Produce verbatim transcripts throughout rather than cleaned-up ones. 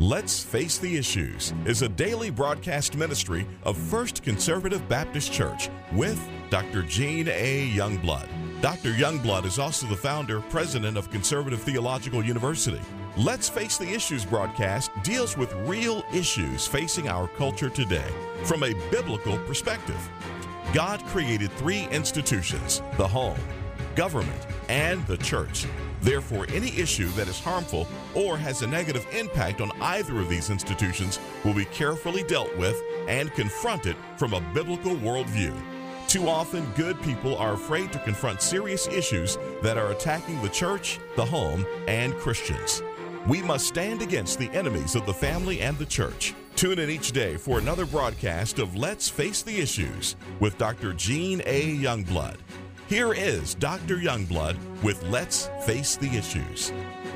Let's Face the Issues is a daily broadcast ministry of First Conservative Baptist Church with Doctor Gene A. Youngblood. Doctor Youngblood is also the founder, president of Conservative Theological University. Let's Face the Issues broadcast deals with real issues facing our culture today from a biblical perspective. God created three institutions: the home, government, and the church. Therefore, any issue that is harmful or has a negative impact on either of these institutions will be carefully dealt with and confronted from a biblical worldview. Too often, good people are afraid to confront serious issues that are attacking the church, the home, and Christians. We must stand against the enemies of the family and the church. Tune in each day for another broadcast of Let's Face the Issues with Doctor Gene A. Youngblood. Here is Doctor Youngblood with Let's Face the Issues.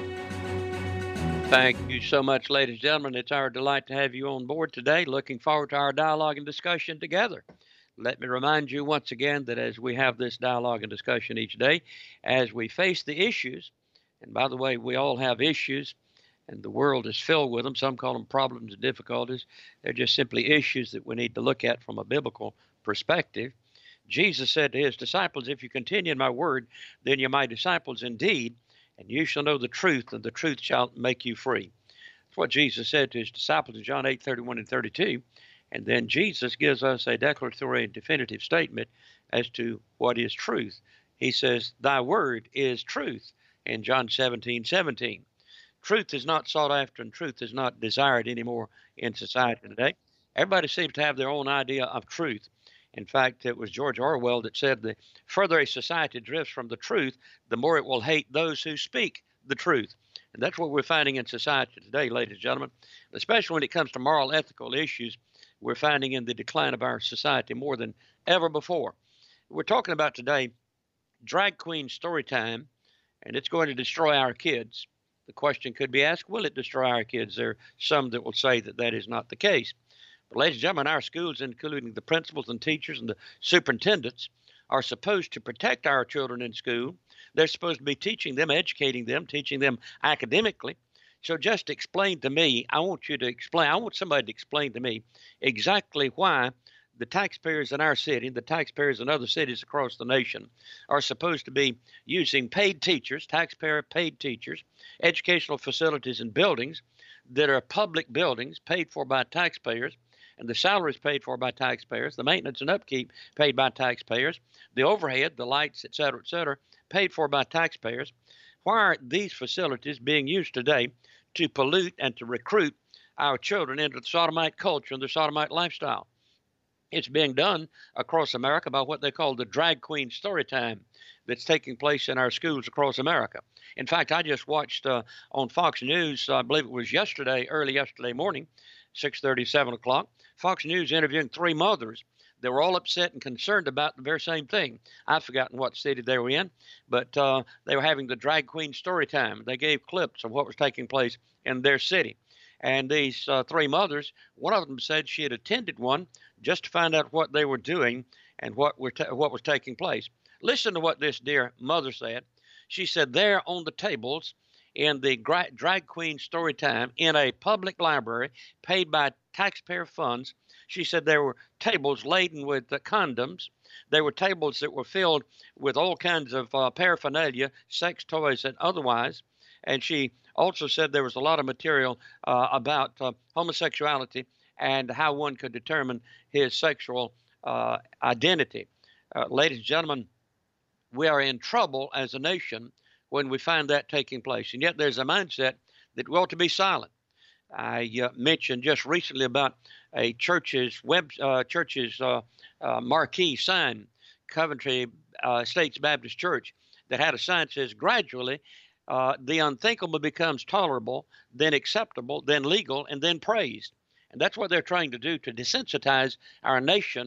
Thank you so much, ladies and gentlemen. It's our delight to have you on board today. Looking forward to our dialogue and discussion together. Let me remind you once again that as we have this dialogue and discussion each day, as we face the issues, and by the way, we all have issues, and the world is filled with them. Some call them problems and difficulties. They're just simply issues that we need to look at from a biblical perspective. Jesus said to his disciples, "If you continue in my word, then you're my disciples indeed, and you shall know the truth, and the truth shall make you free." That's what Jesus said to his disciples in John eight, thirty-one and thirty-two. And then Jesus gives us a declaratory and definitive statement as to what is truth. He says, "Thy word is truth," in John seventeen, seventeen. Truth is not sought after, and truth is not desired anymore in society today. Everybody seems to have their own idea of truth. In fact, it was George Orwell that said, the further a society drifts from the truth, the more it will hate those who speak the truth. And that's what we're finding in society today, ladies and gentlemen. Especially when it comes to moral, ethical issues, we're finding in the decline of our society more than ever before. We're talking about today drag queen story time, and it's going to destroy our kids. The question could be asked, will it destroy our kids? There are some that will say that that is not the case. But ladies and gentlemen, our schools, including the principals and teachers and the superintendents, are supposed to protect our children in school. They're supposed to be teaching them, educating them, teaching them academically. So just explain to me, I want you to explain, I want somebody to explain to me exactly why the taxpayers in our city and the taxpayers in other cities across the nation are supposed to be using paid teachers, taxpayer paid teachers, educational facilities and buildings that are public buildings paid for by taxpayers, and the salaries paid for by taxpayers, the maintenance and upkeep paid by taxpayers, the overhead, the lights, et cetera, et cetera, paid for by taxpayers. Why are these facilities being used today to pollute and to recruit our children into the sodomite culture and the sodomite lifestyle? It's being done across America by what they call the drag queen story time that's taking place in our schools across America. In fact, I just watched uh, on Fox News, I believe it was yesterday, early yesterday morning, six thirty, seven o'clock, Fox News interviewing three mothers. They were all upset and concerned about the very same thing. I've forgotten what city they were in, but uh, they were having the drag queen story time. They gave clips of what was taking place in their city. And these uh, three mothers, one of them said she had attended one just to find out what they were doing and what were ta- what was taking place. Listen to what this dear mother said. She said, there on the tables in the gra- drag queen story time in a public library paid by taxpayer funds, she said there were tables laden with uh, condoms. There were tables that were filled with all kinds of uh, paraphernalia, sex toys and otherwise. And she also said there was a lot of material uh, about uh, homosexuality and how one could determine his sexual uh, identity. Uh, ladies and gentlemen, we are in trouble as a nation when we find that taking place. And yet there's a mindset that we ought to be silent. I uh, mentioned just recently about a church's web uh, church's uh, uh, marquee sign, Coventry uh, States Baptist Church, that had a sign that says, gradually, uh, the unthinkable becomes tolerable, then acceptable, then legal, and then praised. And that's what they're trying to do, to desensitize our nation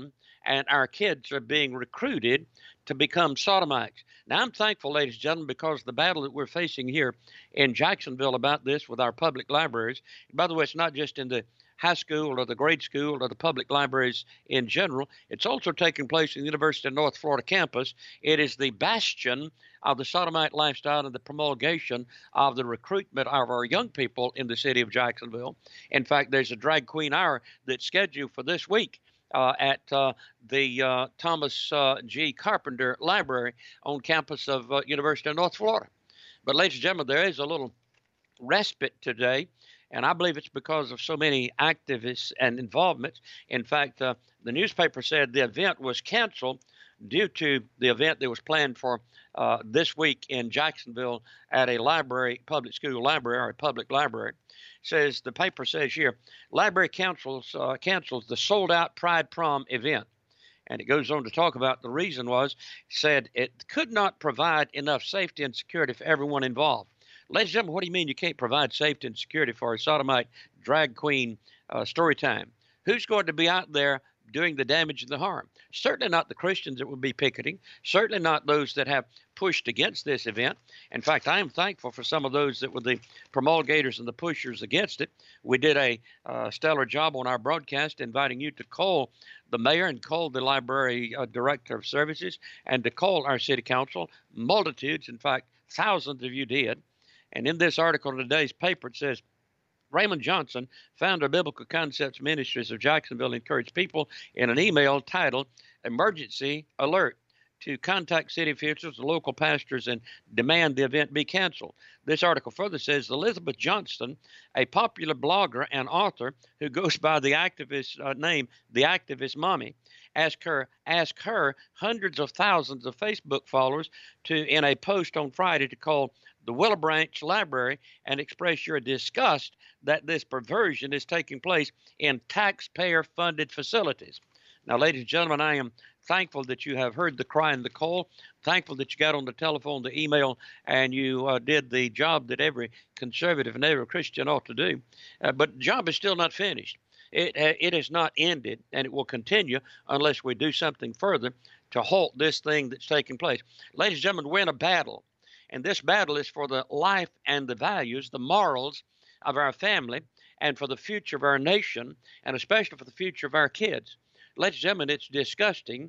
and our kids are being recruited to become sodomites. Now, I'm thankful, ladies and gentlemen, because the battle that we're facing here in Jacksonville about this with our public libraries, by the way, it's not just in the high school or the grade school or the public libraries in general. It's also taking place in the University of North Florida campus. It is the bastion of the sodomite lifestyle and the promulgation of the recruitment of our young people in the city of Jacksonville. In fact, there's a drag queen hour that's scheduled for this week uh, at uh, the uh, Thomas uh, G. Carpenter Library on campus of uh, University of North Florida. But ladies and gentlemen, there is a little respite today. And I believe it's because of so many activists and involvements. In fact, uh, the newspaper said the event was canceled due to the event that was planned for uh, this week in Jacksonville at a library, public school library, or a public library. Says the paper says here, library cancels uh, cancels the sold-out Pride Prom event. And it goes on to talk about the reason was, said it could not provide enough safety and security for everyone involved. Ladies and gentlemen, what do you mean you can't provide safety and security for a sodomite drag queen uh, story time? Who's going to be out there doing the damage and the harm? Certainly not the Christians that would be picketing. Certainly not those that have pushed against this event. In fact, I am thankful for some of those that were the promulgators and the pushers against it. We did a uh, stellar job on our broadcast inviting you to call the mayor and call the library uh, director of services and to call our city council. Multitudes, in fact, thousands of you did. And in this article in today's paper, it says, Raymond Johnson, founder of Biblical Concepts Ministries of Jacksonville, encouraged people in an email titled Emergency Alert to contact city officials and local pastors and demand the event be canceled. This article further says Elizabeth Johnston, a popular blogger and author who goes by the activist uh, name, The Activist Mommy, asked her, asked her hundreds of thousands of Facebook followers to, in a post on Friday, to call the Willow Branch Library and express your disgust that this perversion is taking place in taxpayer-funded facilities. Now, ladies and gentlemen, I am thankful that you have heard the cry and the call, thankful that you got on the telephone, the email, and you uh, did the job that every conservative and every Christian ought to do. Uh, but the job is still not finished. It, uh, it has not ended, and it will continue unless we do something further to halt this thing that's taking place. Ladies and gentlemen, we're in a battle. And this battle is for the life and the values, the morals of our family, and for the future of our nation, and especially for the future of our kids. Ladies and gentlemen, it's disgusting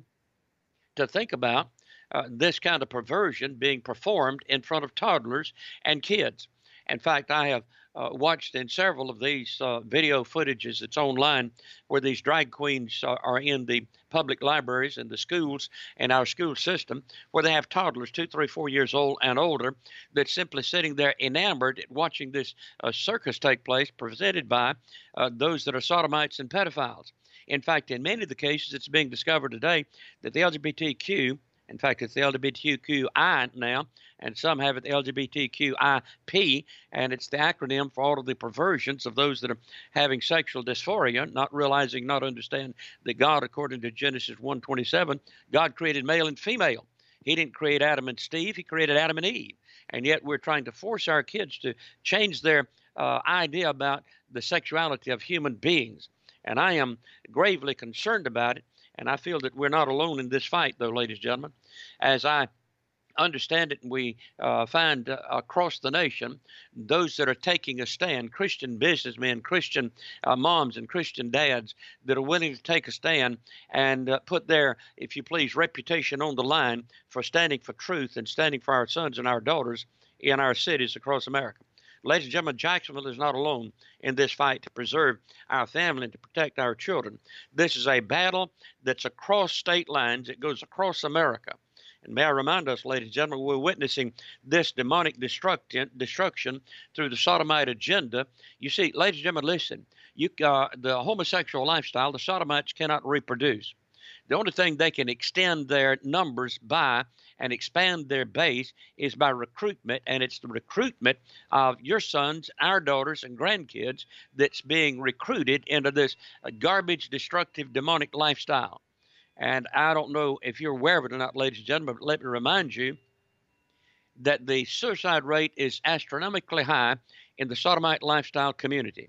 to think about uh, this kind of perversion being performed in front of toddlers and kids. In fact, I have uh, watched in several of these uh, video footages that's online where these drag queens are, are in the public libraries and the schools and our school system, where they have toddlers two, three, four years old and older that's simply sitting there enamored at watching this uh, circus take place presented by uh, those that are sodomites and pedophiles. In fact, in many of the cases, it's being discovered today that the L G B T Q, in fact, it's the L G B T Q I now, and some have it the L G B T Q I P, and it's the acronym for all of the perversions of those that are having sexual dysphoria, not realizing, not understand that God, according to Genesis one twenty-seven, God created male and female. He didn't create Adam and Steve, he created Adam and Eve. And yet we're trying to force our kids to change their uh, idea about the sexuality of human beings. And I am gravely concerned about it. And I feel that we're not alone in this fight, though, ladies and gentlemen. As I understand it, and we uh, find uh, across the nation those that are taking a stand, Christian businessmen, Christian uh, moms, and Christian dads that are willing to take a stand and uh, put their, if you please, reputation on the line for standing for truth and standing for our sons and our daughters in our cities across America. Ladies and gentlemen, Jacksonville is not alone in this fight to preserve our family and to protect our children. This is a battle that's across state lines. It goes across America. And may I remind us, ladies and gentlemen, we're witnessing this demonic destruction, destruction through the sodomite agenda. You see, ladies and gentlemen, listen, you, uh, the homosexual lifestyle, the sodomites cannot reproduce. The only thing they can extend their numbers by and expand their base is by recruitment, and it's the recruitment of your sons, our daughters, and grandkids that's being recruited into this uh, garbage, destructive, demonic lifestyle. And I don't know if you're aware of it or not, ladies and gentlemen, but let me remind you that the suicide rate is astronomically high in the sodomite lifestyle community.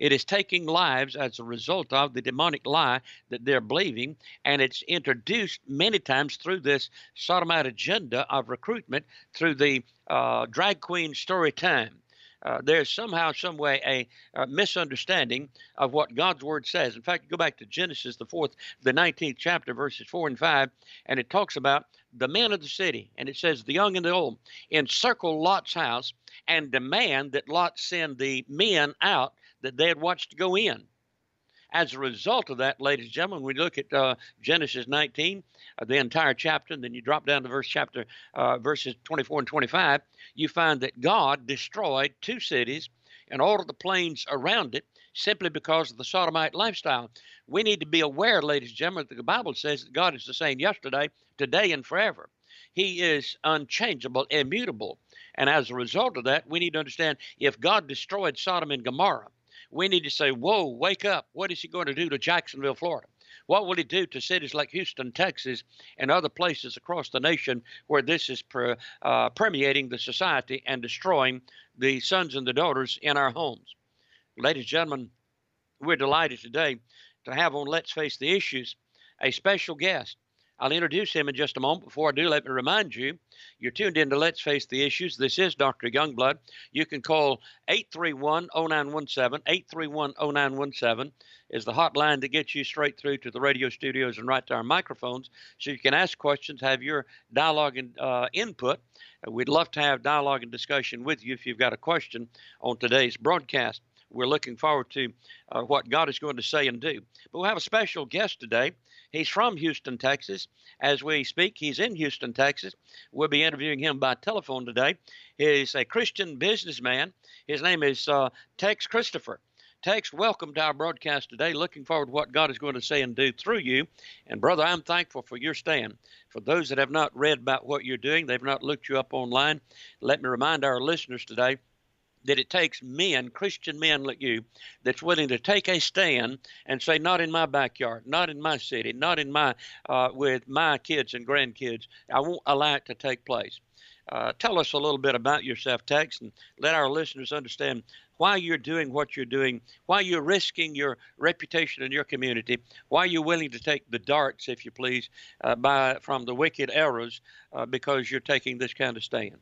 It is taking lives as a result of the demonic lie that they're believing, and it's introduced many times through this sodomite agenda of recruitment through the uh, drag queen story time. Uh, there's somehow, some way, a, a misunderstanding of what God's word says. In fact, go back to Genesis, the fourth, the nineteenth chapter, verses four and five, and it talks about the men of the city, and it says, the young and the old encircle Lot's house and demand that Lot send the men out that they had watched go in. As a result of that, ladies and gentlemen, we look at uh, Genesis nineteen, uh, the entire chapter, and then you drop down to verse chapter, uh, verses twenty-four and twenty-five, you find that God destroyed two cities and all of the plains around it simply because of the sodomite lifestyle. We need to be aware, ladies and gentlemen, that the Bible says that God is the same yesterday, today, and forever. He is unchangeable, immutable. And as a result of that, we need to understand if God destroyed Sodom and Gomorrah, we need to say, whoa, wake up. What is he going to do to Jacksonville, Florida? What will he do to cities like Houston, Texas, and other places across the nation where this is per, uh, permeating the society and destroying the sons and the daughters in our homes? Ladies and gentlemen, we're delighted today to have on Let's Face the Issues a special guest. I'll introduce him in just a moment. Before I do, let me remind you, you're tuned in to Let's Face the Issues. This is Doctor Youngblood. You can call eight three one, oh nine one seven. eight three one, oh nine one seven is the hotline that gets you straight through to the radio studios and right to our microphones, so you can ask questions, have your dialogue and uh, input. We'd love to have dialogue and discussion with you if you've got a question on today's broadcast. We're looking forward to uh, what God is going to say and do. But we'll have a special guest today. He's from Houston, Texas. As we speak, he's in Houston, Texas. We'll be interviewing him by telephone today. He's a Christian businessman. His name is uh, Tex Christopher. Tex, welcome to our broadcast today. Looking forward to what God is going to say and do through you. And, brother, I'm thankful for your stand. For those that have not read about what you're doing, they've not looked you up online, let me remind our listeners today that it takes men, Christian men like you, that's willing to take a stand and say, not in my backyard, not in my city, not in my, uh, with my kids and grandkids. I won't allow it to take place. Uh, tell us a little bit about yourself, Tex, and let our listeners understand why you're doing what you're doing, why you're risking your reputation in your community, why you're willing to take the darts, if you please, uh, by from the wicked arrows, uh, because you're taking this kind of stand.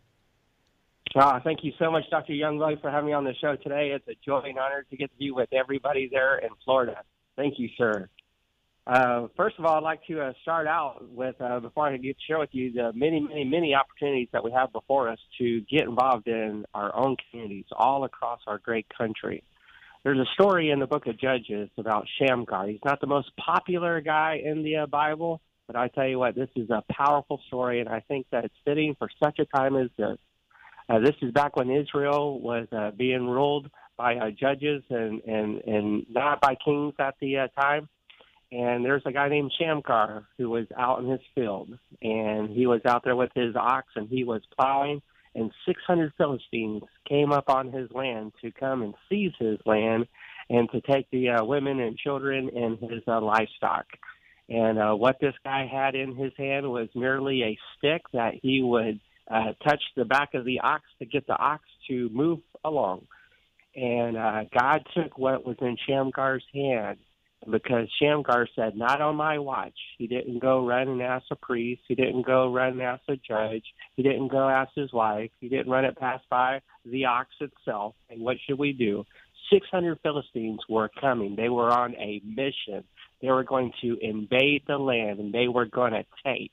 Ah, thank you so much, Doctor Youngblood, for having me on the show today. It's a joy and honor to get to be with everybody there in Florida. Thank you, sir. Uh, first of all, I'd like to uh, start out with, uh, before I get to share with you, the many, many, many opportunities that we have before us to get involved in our own communities all across our great country. There's a story in the book of Judges about Shamgar. He's not the most popular guy in the uh, Bible, but I tell you what, this is a powerful story, and I think that it's fitting for such a time as this. Uh, this is back when Israel was uh, being ruled by uh, judges and, and, and not by kings at the uh, time. And there's a guy named Shamgar who was out in his field. And he was out there with his ox, and he was plowing. And six hundred Philistines came up on his land to come and seize his land and to take the uh, women and children and his uh, livestock. And uh, what this guy had in his hand was merely a stick that he would Uh, touched the back of the ox to get the ox to move along. And uh, God took what was in Shamgar's hand, because Shamgar said, not on my watch. He didn't go run and ask a priest. He didn't go run and ask a judge. He didn't go ask his wife. He didn't run it past by the ox itself. And what should we do? six hundred Philistines were coming. They were on a mission. They were going to invade the land, and they were going to take.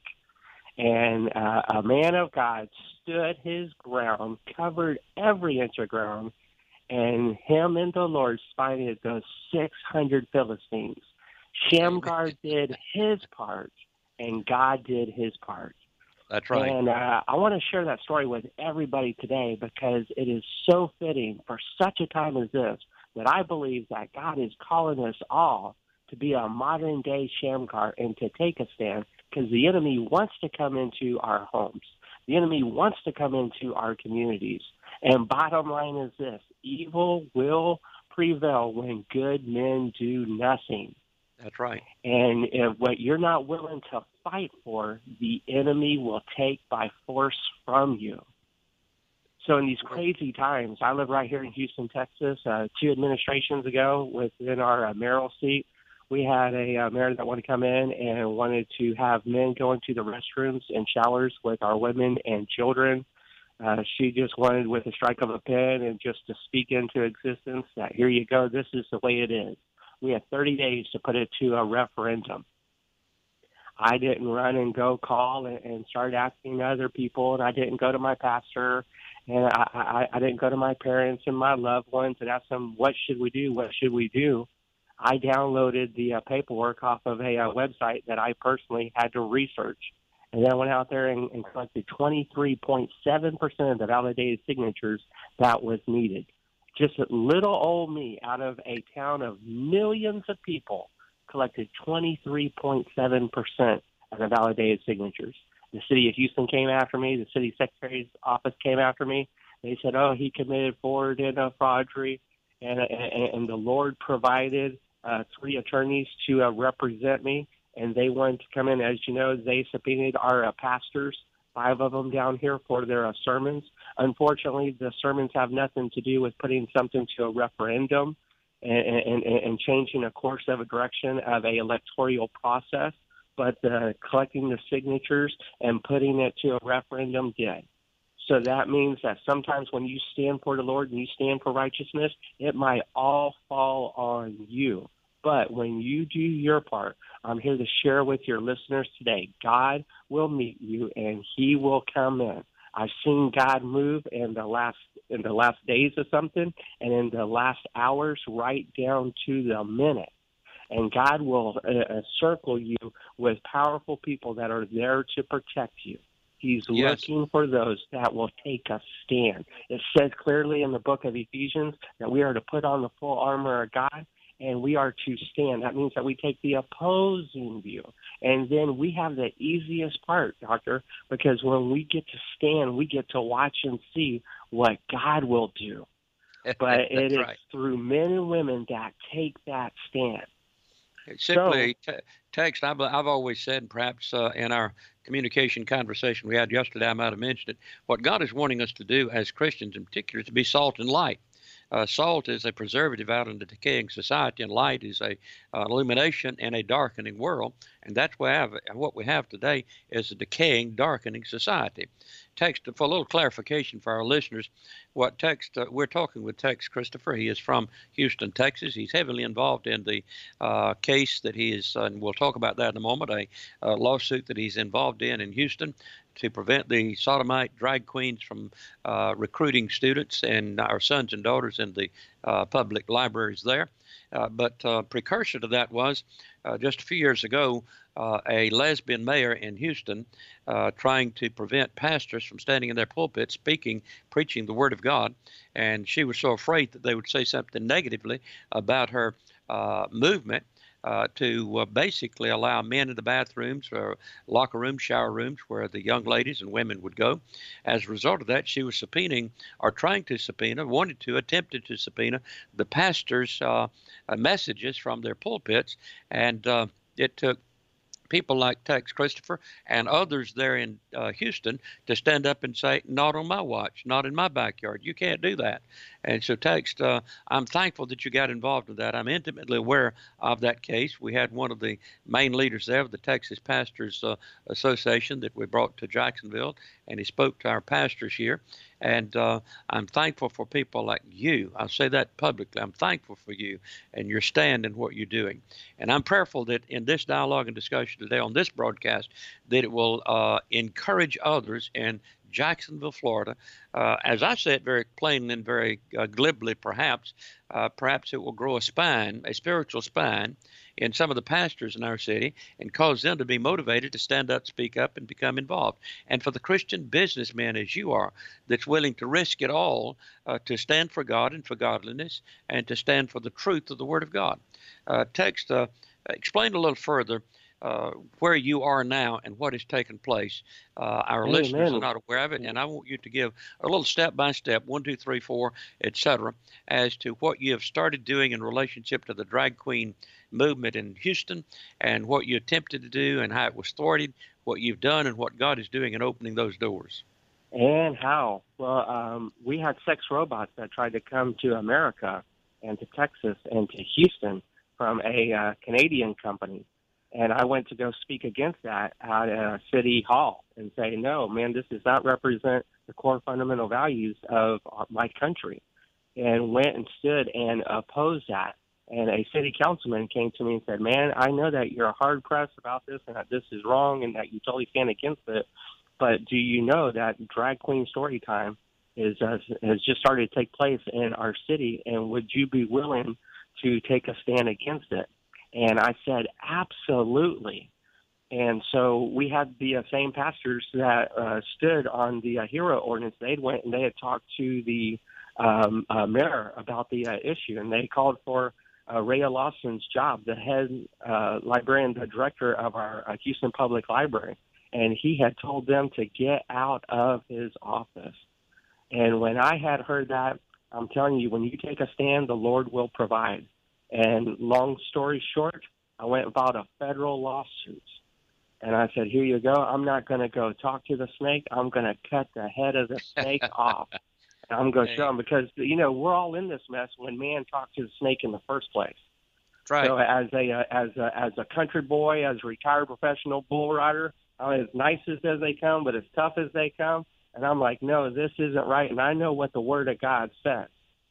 And uh, a man of God stood his ground, covered every inch of ground, and him and the Lord spited those six hundred Philistines. Shamgar did his part, and God did his part. That's right. And uh, I want to share that story with everybody today, because it is so fitting for such a time as this, that I believe that God is calling us all to be a modern-day Shamgar and to take a stand, because the enemy wants to come into our homes. The enemy wants to come into our communities. And bottom line is this: evil will prevail when good men do nothing. That's right. And if what you're not willing to fight for, the enemy will take by force from you. So in these crazy times, I live right here in Houston, Texas. Uh, two administrations ago, within our uh, mayoral seat, we had a uh, mayor that wanted to come in and wanted to have men go into the restrooms and showers with our women and children. Uh, she just wanted, with a strike of a pen, and just to speak into existence that here you go, this is the way it is. We had thirty days to put it to a referendum. I didn't run and go call and, and start asking other people, and I didn't go to my pastor, and I, I, I didn't go to my parents and my loved ones and ask them, what should we do, what should we do? I downloaded the uh, paperwork off of a uh, website that I personally had to research. And then I went out there and, and collected twenty-three point seven percent of the validated signatures that was needed. Just a little old me, out of a town of millions of people, collected twenty-three point seven percent of the validated signatures. The city of Houston came after me. The city secretary's office came after me. They said, oh, he committed forward in a forgery. And, and, and the Lord provided uh, three attorneys to uh, represent me, and they wanted to come in. As you know, they subpoenaed our uh, pastors, five of them down here, for their uh, sermons. Unfortunately, the sermons have nothing to do with putting something to a referendum and, and, and changing a course of a direction of a electoral process, but uh, collecting the signatures and putting it to a referendum did. So that means that sometimes when you stand for the Lord and you stand for righteousness, it might all fall on you. But when you do your part, I'm here to share with your listeners today, God will meet you and he will come in. I've seen God move in the last in the last days of something, and in the last hours, right down to the minute. And God will uh, circle you with powerful people that are there to protect you. He's Yes. looking for those that will take a stand. It says clearly in the book of Ephesians that we are to put on the full armor of God, and we are to stand. That means that we take the opposing view. And then we have the easiest part, Doctor, because when we get to stand, we get to watch and see what God will do. But it is right. through men and women that take that stand. Simply so, t- text. I've, I've always said, and perhaps uh, in our communication conversation we had yesterday, I might have mentioned it, what God is wanting us to do as Christians in particular is to be salt and light. Uh, salt is a preservative out in the decaying society, and light is a uh, illumination in a darkening world. And that's what we have, what we have today is a decaying, darkening society. Text, for a little clarification for our listeners, what Text, uh, we're talking with Text Christopher. He is from Houston, Texas. He's heavily involved in the uh, case that he is, uh, and we'll talk about that in a moment, a uh, lawsuit that he's involved in in Houston to prevent the sodomite drag queens from uh, recruiting students and our sons and daughters in the uh, public libraries there. Uh, but uh, precursor to that was uh, just a few years ago, uh, a lesbian mayor in Houston uh, trying to prevent pastors from standing in their pulpit speaking, preaching the Word of God. And she was so afraid that they would say something negatively about her uh, movement Uh, to uh, basically allow men in the bathrooms or locker rooms, shower rooms, where the young ladies and women would go. As a result of that, she was subpoenaing, or trying to subpoena, wanted to, attempted to subpoena the pastors' uh, uh, messages from their pulpits. And uh, it took people like Tex Christopher and others there in uh, Houston to stand up and say, not on my watch, not in my backyard. You can't do that. And so, Tex, uh, I'm thankful that you got involved in that. I'm intimately aware of that case. We had one of the main leaders there of the Texas Pastors uh, Association that we brought to Jacksonville, and he spoke to our pastors here. And uh, I'm thankful for people like you. I'll say that publicly. I'm thankful for you and your stand in what you're doing. And I'm prayerful that in this dialogue and discussion today on this broadcast, that it will uh, encourage others in Jacksonville, Florida. Uh, as I say it very plainly and very uh, glibly, perhaps, uh, perhaps it will grow a spine, a spiritual spine, in some of the pastors in our city and cause them to be motivated to stand up, speak up, and become involved. And for the Christian businessman, as you are, that's willing to risk it all uh, to stand for God and for godliness and to stand for the truth of the Word of God. Uh, text, uh, explain a little further uh, where you are now and what has taken place. Uh, our Amen. listeners are not aware of it, and I want you to give a little step-by-step, one, two, three, four, et cetera, as to what you have started doing in relationship to the drag queen movement in Houston and what you attempted to do and how it was thwarted, what you've done, and what God is doing in opening those doors. And how? Well, um, we had sex robots that tried to come to America and to Texas and to Houston from a uh, Canadian company. And I went to go speak against that at a city hall and say, no, man, this does not represent the core fundamental values of my country. And went and stood and opposed that. And a city councilman came to me and said, man, I know that you're hard pressed about this and that this is wrong and that you totally stand against it. But do you know that drag queen story time is uh, has just started to take place in our city? And would you be willing to take a stand against it? And I said, absolutely. And so we had the uh, same pastors that uh, stood on the uh, HERO ordinance. They went and they had talked to the um, uh, mayor about the uh, issue, and they called for uh, Rhea Lawson's job, the head uh, librarian, the director of our uh, Houston Public Library. And he had told them to get out of his office. And when I had heard that, I'm telling you, when you take a stand, the Lord will provide. And long story short, I went and filed a federal lawsuit. And I said, here you go. I'm not going to go talk to the snake. I'm going to cut the head of the snake off. And I'm going to show him because, you know, we're all in this mess when man talked to the snake in the first place. That's right. So as a, uh, as a, as a country boy, as a retired professional bull rider, I'm as nice as they come, but as tough as they come. And I'm like, no, this isn't right. And I know what the Word of God says.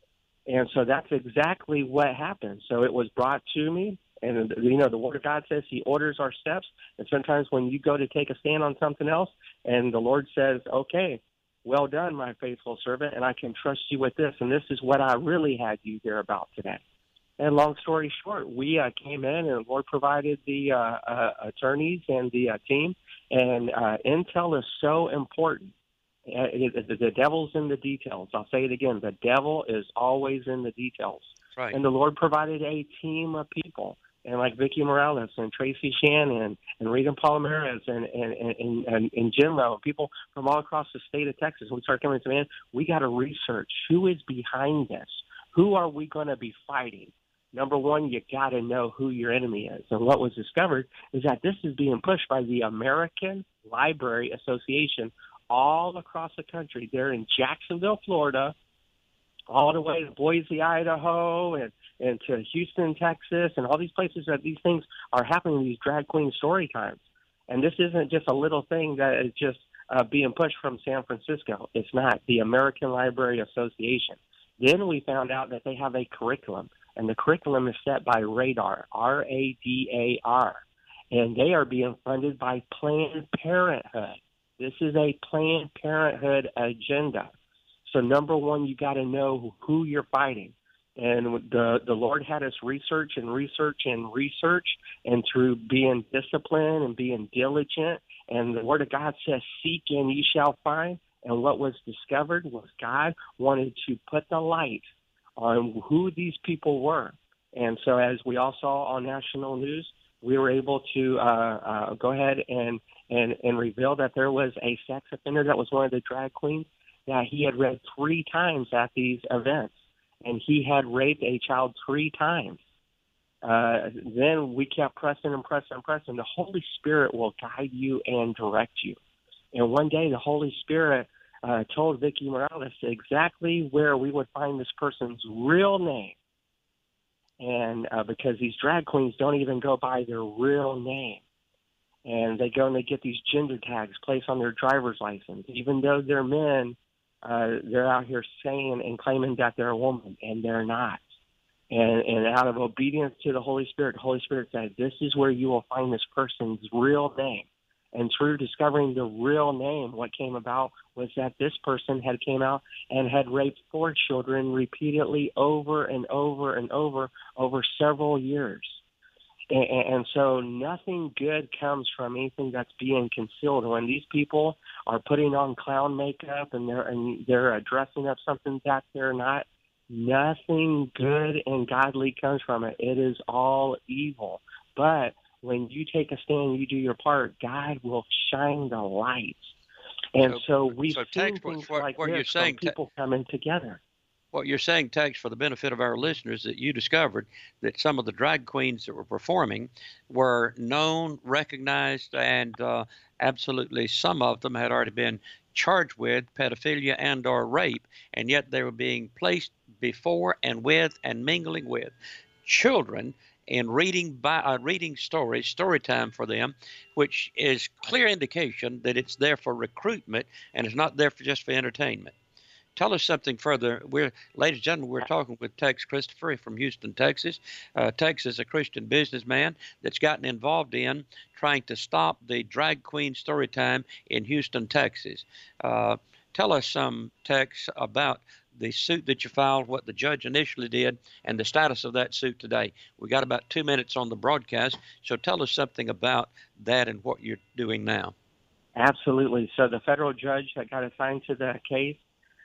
And so that's exactly what happened. So it was brought to me. And, you know, the Word of God says He orders our steps. And sometimes when you go to take a stand on something else and the Lord says, okay, well done, my faithful servant, and I can trust you with this. And this is what I really had you hear about today. And long story short, we uh, came in and the Lord provided the uh, uh, attorneys and the uh, team. And uh, intel is so important. Uh, it, it, the devil's in the details. I'll say it again. The devil is always in the details. Right. And the Lord provided a team of people. And like Vicki Morales and Tracy Shannon and Regan Palomares and, and, and, and, and Jim Lowe, people from all across the state of Texas. We started coming to, man, we got to research who is behind this. Who are we going to be fighting? Number one, you got to know who your enemy is. And what was discovered is that this is being pushed by the American Library Association all across the country. They're in Jacksonville, Florida, all the way to Boise, Idaho, and, and to Houston, Texas, and all these places that these things are happening, these drag queen story times. And this isn't just a little thing that is just uh, being pushed from San Francisco. It's not. The American Library Association. Then we found out that they have a curriculum. And the curriculum is set by RADAR, R A D A R, and they are being funded by Planned Parenthood. This is a Planned Parenthood agenda. So number one, you got to know who you're fighting. And the, the Lord had us research and research and research, and through being disciplined and being diligent, and the Word of God says, seek and ye shall find. And what was discovered was God wanted to put the light on who these people were. And so as we all saw on national news, we were able to uh, uh, go ahead and, and, and reveal that there was a sex offender that was one of the drag queens that he had raped three times at these events. And he had raped a child three times. Uh, then we kept pressing and pressing and pressing. The Holy Spirit will guide you and direct you. And one day the Holy Spirit Uh, told Vicki Morales exactly where we would find this person's real name. And uh, because these drag queens don't even go by their real name. And they go and they get these gender tags placed on their driver's license. Even though they're men, uh, they're out here saying and claiming that they're a woman, and they're not. And, and out of obedience to the Holy Spirit, the Holy Spirit said, this is where you will find this person's real name. And through discovering the real name, what came about was that this person had came out and had raped four children repeatedly over and over and over, over several years. And, and so nothing good comes from anything that's being concealed. When these people are putting on clown makeup and they're, and they're dressing up something that they're not, nothing good and godly comes from it. It is all evil. But when you take a stand, you do your part, God will shine the light. And so, so we've so seen text, things what, like what this you're saying, from people coming together. What you're saying, Tex, for the benefit of our listeners, that you discovered that some of the drag queens that were performing were known, recognized, and uh, absolutely some of them had already been charged with pedophilia and or rape, and yet they were being placed before and with and mingling with children in reading by uh, reading stories, story time for them, which is clear indication that it's there for recruitment and it's not there for just for entertainment. Tell us something further. We're, ladies and gentlemen, we're talking with Tex Christopher from Houston, Texas. Uh, Tex is a Christian businessman that's gotten involved in trying to stop the drag queen story time in Houston, Texas. Uh, tell us some, Tex, about the suit that you filed, what the judge initially did, and the status of that suit today. We got about two minutes on the broadcast, so tell us something about that and what you're doing now. Absolutely. So the federal judge that got assigned to the case,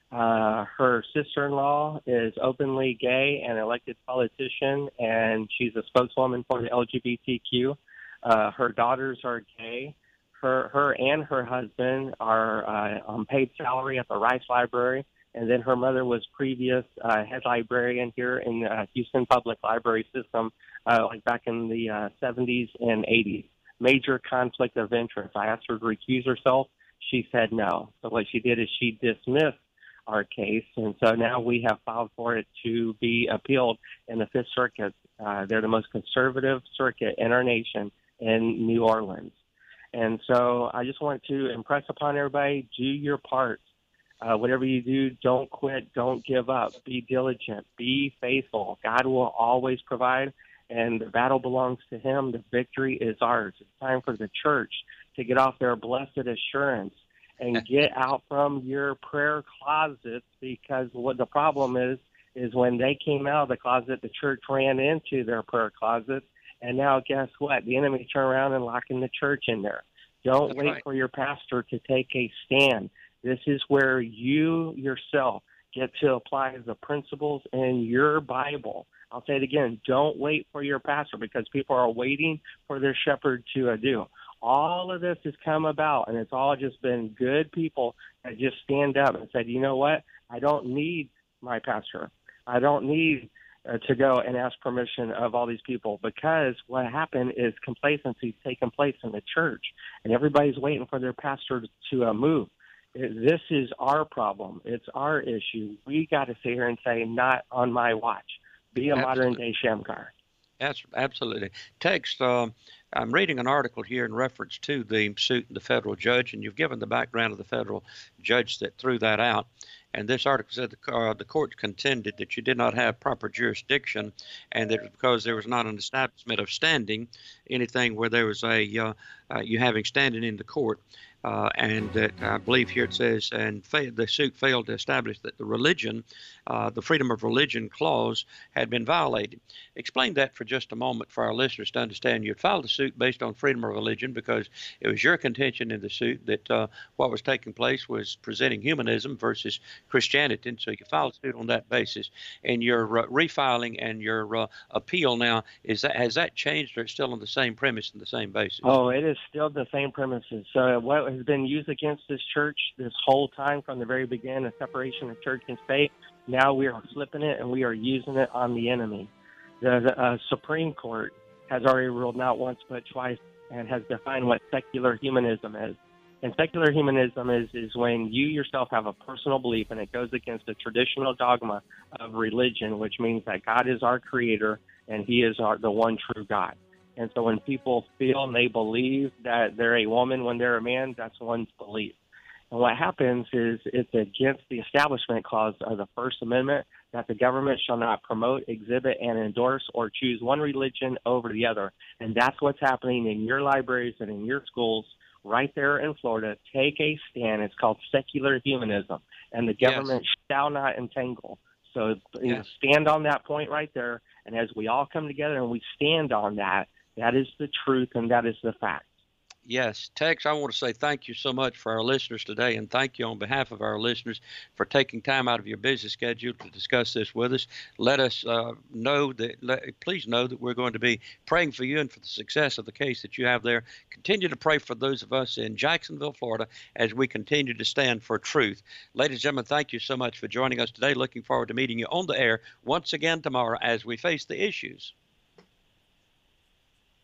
uh, her sister-in-law is openly gay and elected politician, and she's a spokeswoman for the L G B T Q. Uh, her daughters are gay. Her, her and her husband are uh, on paid salary at the Rice Library. And then her mother was previous uh, head librarian here in the uh, Houston Public Library System, uh, like back in the uh, seventies and eighties. Major conflict of interest. I asked her to recuse herself. She said no. So what she did is she dismissed our case, and so now we have filed for it to be appealed in the Fifth Circuit. Uh, they're the most conservative circuit in our nation in New Orleans. And so I just want to impress upon everybody, do your part. Uh, whatever you do, don't quit, don't give up, be diligent, be faithful. God will always provide, and the battle belongs to him. The victory is ours. It's time for the church to get off their blessed assurance and get out from your prayer closets, because what the problem is, is when they came out of the closet, the church ran into their prayer closets, and now guess what? The enemy turned around and locking the church in there. Don't That's wait right. for your pastor to take a stand. This is where you yourself get to apply the principles in your Bible. I'll say it again. Don't wait for your pastor, because people are waiting for their shepherd to uh, do. All of this has come about, and it's all just been good people that just stand up and said, you know what? I don't need my pastor. I don't need uh, to go and ask permission of all these people, because what happened is complacency's taken place in the church, and everybody's waiting for their pastor to uh, move. This is our problem. It's our issue. We got to sit here and say, not on my watch. Be a modern-day Shamgar. That's absolutely. Text, uh, I'm reading an article here in reference to the suit and the federal judge, and you've given the background of the federal judge that threw that out. And this article said the, uh, the court contended that you did not have proper jurisdiction, and that it was because there was not an establishment of standing, anything where there was a uh, uh, you having standing in the court. Uh, and that I believe here it says, and fa- the suit failed to establish that the religion, uh, the freedom of religion clause had been violated. Explain that for just a moment for our listeners to understand. You had filed a suit based on freedom of religion because it was your contention in the suit that uh, what was taking place was presenting humanism versus Christianity, and so you filed a suit on that basis. And your uh, refiling and your uh, appeal now, is that has that changed, or it's still on the same premise and the same basis? Oh, it is still the same premises. So what has been used against this church this whole time from the very beginning, a separation of church and state, now we are flipping it and we are using it on the enemy. The, the uh, Supreme Court has already ruled not once but twice and has defined what secular humanism is. And secular humanism is, is when you yourself have a personal belief and it goes against the traditional dogma of religion, which means that God is our creator and he is our, the one true God. And so when people feel and they believe that they're a woman when they're a man, that's one's belief. And what happens is it's against the Establishment Clause of the First Amendment that the government shall not promote, exhibit, and endorse or choose one religion over the other. And that's what's happening in your libraries and in your schools right there in Florida. Take a stand. It's called secular humanism, and the government yes. shall not entangle. So you know, stand on that point right there, and as we all come together and we stand on that, that is the truth, and that is the fact. Yes. Tex, I want to say thank you so much for our listeners today, and thank you on behalf of our listeners for taking time out of your busy schedule to discuss this with us. Let us uh, know that, let, please know that we're going to be praying for you and for the success of the case that you have there. Continue to pray for those of us in Jacksonville, Florida, as we continue to stand for truth. Ladies and gentlemen, thank you so much for joining us today. Looking forward to meeting you on the air once again tomorrow as we face the issues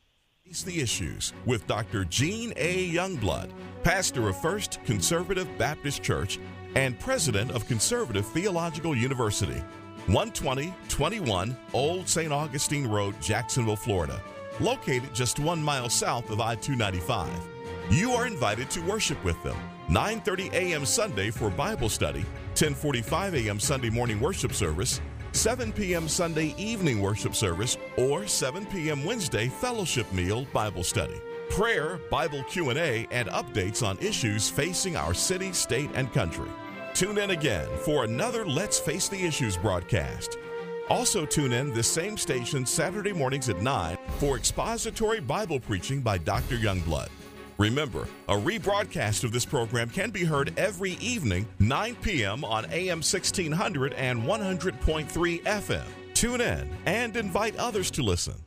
Face the Issues with Doctor Gene A. Youngblood, pastor of First Conservative Baptist Church and president of Conservative Theological University, one twenty twenty-one Old Saint Augustine Road, Jacksonville, Florida, located just one mile south of I two ninety-five. You are invited to worship with them, nine thirty a.m. Sunday for Bible study, ten forty-five a.m. Sunday morning worship service, seven p.m. Sunday evening worship service, or seven p.m. Wednesday fellowship meal Bible study. Prayer, Bible Q and A, and updates on issues facing our city, state, and country. Tune in again for another Let's Face the Issues broadcast. Also tune in this same station Saturday mornings at nine for expository Bible preaching by Doctor Youngblood. Remember, a rebroadcast of this program can be heard every evening, nine p.m. on A M sixteen hundred and one hundred point three F M. Tune in and invite others to listen.